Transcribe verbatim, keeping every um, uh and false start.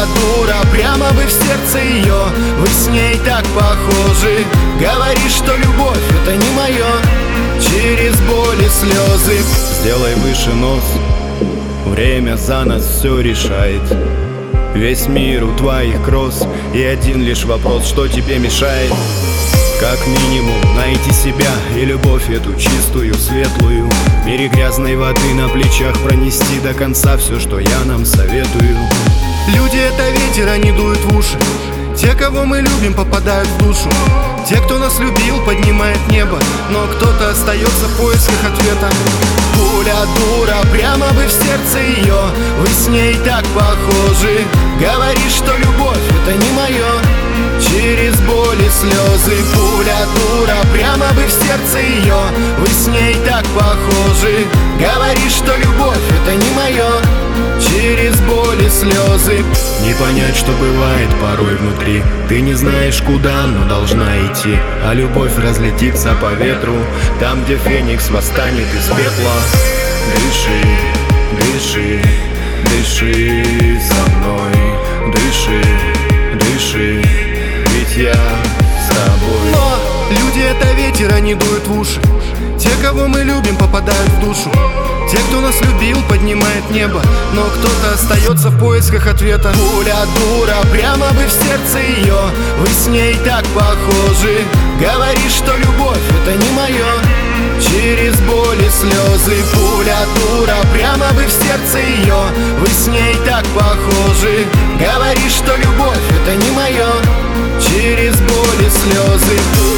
Пуля дура, прямо вы в сердце ее, вы с ней так похожи. Говоришь, что любовь это не мое, через боль и слезы. Сделай выше нос, время за нас все решает. Весь мир у твоих кросс, и один лишь вопрос, что тебе мешает. Как минимум найти себя и любовь эту чистую, светлую. В мире грязной воды на плечах пронести до конца все, что я нам советую. Люди это ветер, они дуют в уши. Те, кого мы любим, попадают в душу. Те, кто нас любил, поднимает небо, но кто-то остается в поисках ответа. Пуля дура, прямо вы в сердце ее, вы с ней так похожи. Говоришь, что любовь это не мое, через боль и слезы. Пуля дура, прямо вы в сердце ее, вы с ней так похожи. Говоришь, что любовь это не мое, через боль и слезы. Не понять, что бывает порой внутри. Ты не знаешь куда, но должна идти. А любовь разлетится по ветру, там, где феникс восстанет из пепла. Дыши, дыши, дыши со мной. Дыши, дыши, ведь я с тобой. Но люди это ветер, они дуют в уши. Те, кого мы любим, попадают в душу. Те, кто нас любил, поднимает небо, но кто-то остается в поисках ответа. Пуля дура, прямо вы в сердце ее, вы с ней так похожи. Говоришь, что любовь это не мое, через боль и слезы. Пуля дура, прямо вы в сердце ее, вы с ней так похожи. Говоришь, что любовь это не мое, через боль и слезы.